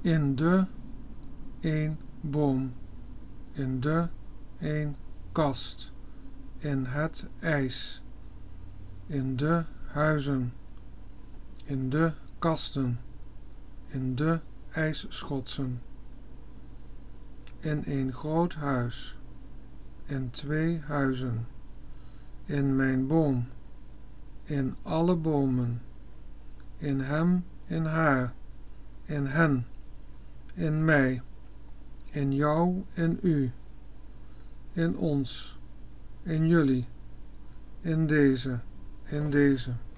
in de een boom, in de een kast, in het ijs, in de huizen, in de kasten, in de ijsschotsen, in een groot huis, in 2 huizen, in mijn boom, in alle bomen, in hem, in haar, in hen, in mij, in jou, in u, in ons, in jullie, in deze,